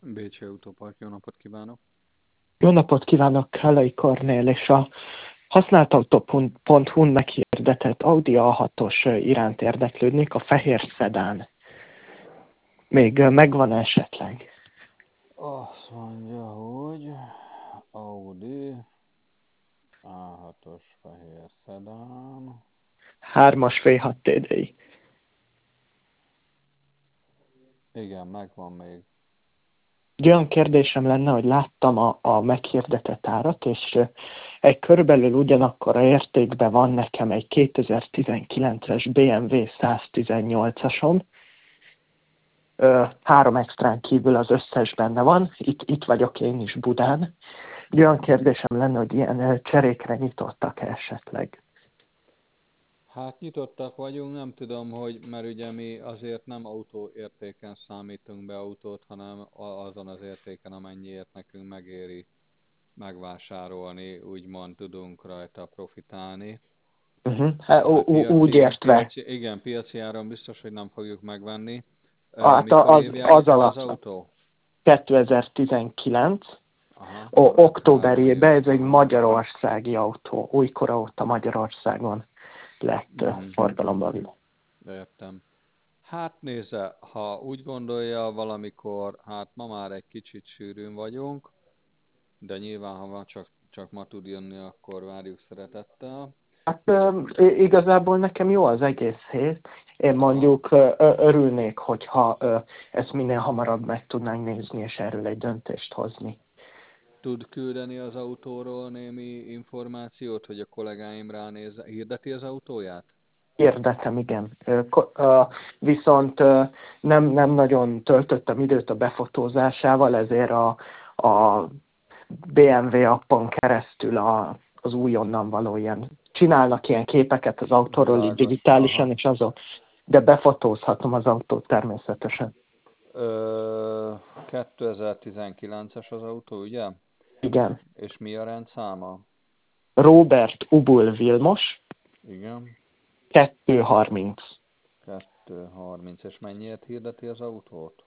Bécsi Autópark, jó napot kívánok! Jó napot kívánok, Kellai Kornél, és a használtautó.hu-n meghirdetett Audi A6-os iránt érdeklődnék, a fehér szedán. Még megvan esetleg? Azt mondja, hogy Audi A6-os fehér szedán. 3-as V6 TDI. Igen, megvan még. Egy olyan kérdésem lenne, hogy láttam a meghirdetett árat, és egy körülbelül ugyanakkor a értékben van nekem egy 2019-es BMW 118-asom, 3 extrán kívül az összes benne van, itt vagyok én is Budán. Egy olyan kérdésem lenne, hogy ilyen cserékre nyitottak esetleg. Hát nyitottak vagyunk, nem tudom, hogy, mert ugye mi azért nem autóértéken számítunk be autót, hanem azon az értéken, amennyiért nekünk megéri megvásárolni, úgymond tudunk rajta profitálni. Hát, úgy értve. Igen, piaci áron biztos, hogy nem fogjuk megvenni. Hát Mikor az évjáratú az alapszak. autó? 2019. Aha, Októberében, ez egy aha. magyarországi autó. Újkora óta Magyarországon lett forgalomban. Értem. Hát nézze, ha úgy gondolja valamikor, hát ma már egy kicsit sűrűn vagyunk, de nyilván, ha csak ma tud jönni, akkor várjuk szeretettel. Hát igazából nekem jó az egész hét. Én Aha. mondjuk örülnék, hogyha ezt minél hamarabb meg tudnánk nézni, és erről egy döntést hozni. Tud küldeni az autóról némi információt, hogy a kollégáim ránézze? Hirdeti az autóját? Érdekem, igen. Viszont nem nagyon töltöttem időt a befotózásával, ezért a BMW appon keresztül az újonnan való ilyen. Csinálnak ilyen képeket az autóról így Világos. digitálisan, Aha. és azok, de befotózhatom az autót természetesen. 2019-es az autó, ugye? Igen. És mi a rendszáma? Robert Ubul Vilmos, Igen. 230. 230. És mennyiért hirdeti az autót?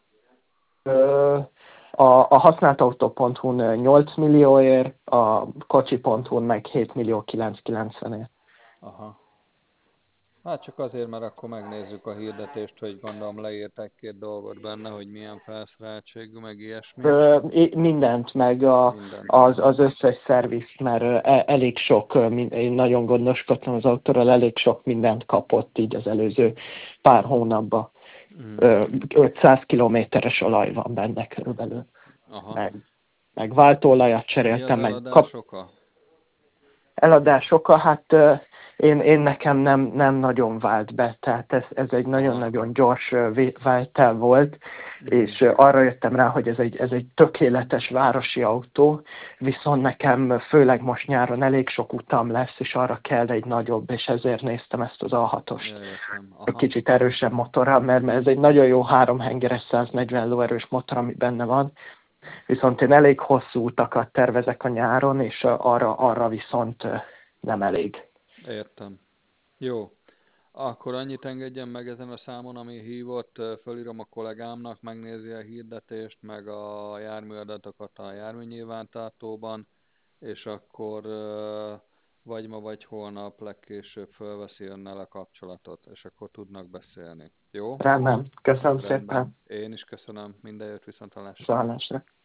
A használtautó.hu-n 8 millióért, a kocsi.hu-n meg 7 millió 990-ért. Aha. Hát csak azért, mert akkor megnézzük a hirdetést, hogy gondolom leírták 2 dolgot benne, hogy milyen felszereltségű, meg ilyesmi. Mindent, meg Mindent, aha. az összes szervizt, mert elég sok, én nagyon gondoskodtam az autóról, elég sok mindent kapott így az előző pár hónapban. 500 kilométeres olaj van benne körülbelül. Aha. Meg váltóolajat Mi az cseréltem, meg eladás oka? eladásokkal, hát én nekem nem nagyon vált be, tehát ez egy Aha. nagyon-nagyon gyors váltál volt, és arra jöttem rá, hogy ez egy tökéletes városi autó, viszont nekem főleg most nyáron elég sok utam lesz, és arra kell egy nagyobb, és ezért néztem ezt az A6-ost. Ja, értem. Aha. Kicsit erősebb motorral, mert ez egy nagyon jó 3 hengeres 140 lóerős motor, ami benne van, viszont én elég hosszú utakat tervezek a nyáron, és arra viszont nem elég. Értem. Jó. Akkor annyit engedjen meg ezen a számon, ami hívott, fölírom a kollégámnak, megnézi a hirdetést, meg a járműadatokat a járműnyilvántartóban, és akkor vagy ma, vagy holnap legkésőbb fölveszi önnel a kapcsolatot, és akkor tudnak beszélni. Jó? Rendben. Köszönöm Rendben. szépen. Én is köszönöm. Minden jót, viszonthallásra. Viszontlátásra.